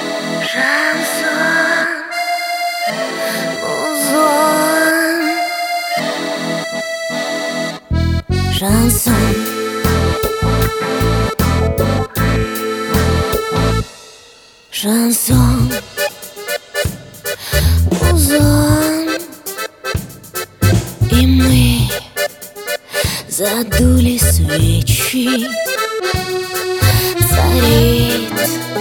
Шансон, музон, шансон, шансон, музон. И мы задули свечи. Царит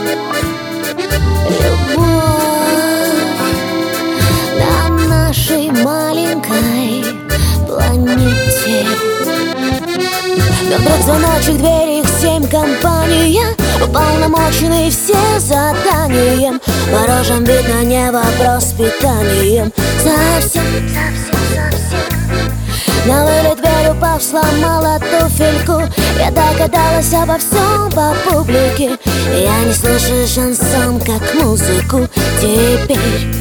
любовь на нашей маленькой планете. Но вдруг звоночек, двери, их 7, компания, уполномоченные все заданием. По рожам видно не вопрос с питанием. Совсем на вылет дверь, упав, сломала туфельку. Я догадалась обо всем по публике. Я не слушаю шансон как музыку теперь.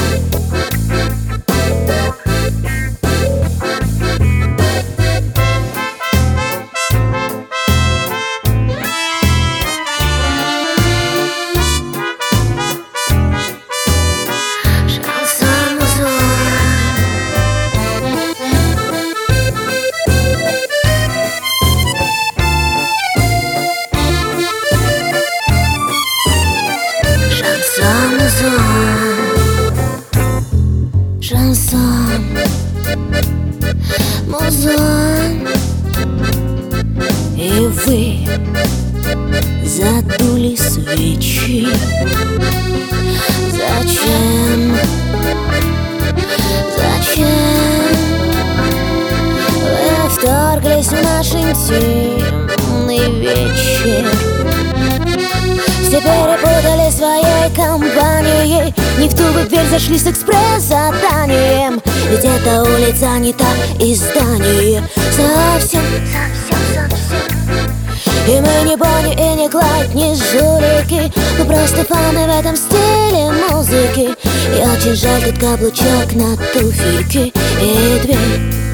Шансон, музон. И вы задули свечи. Зачем? Вы вторглись в наш интимный вечер? Все перепутали своей компанией, не в ту бы дверь зашли с экспресс-заданием. Ведь эта улица не та, и здание совсем. И мы не Бонни, и не Клайд, не жулики. Мы просто фаны в этом стиле музыки. И очень жаль, тут каблучок на туфельке и дверь.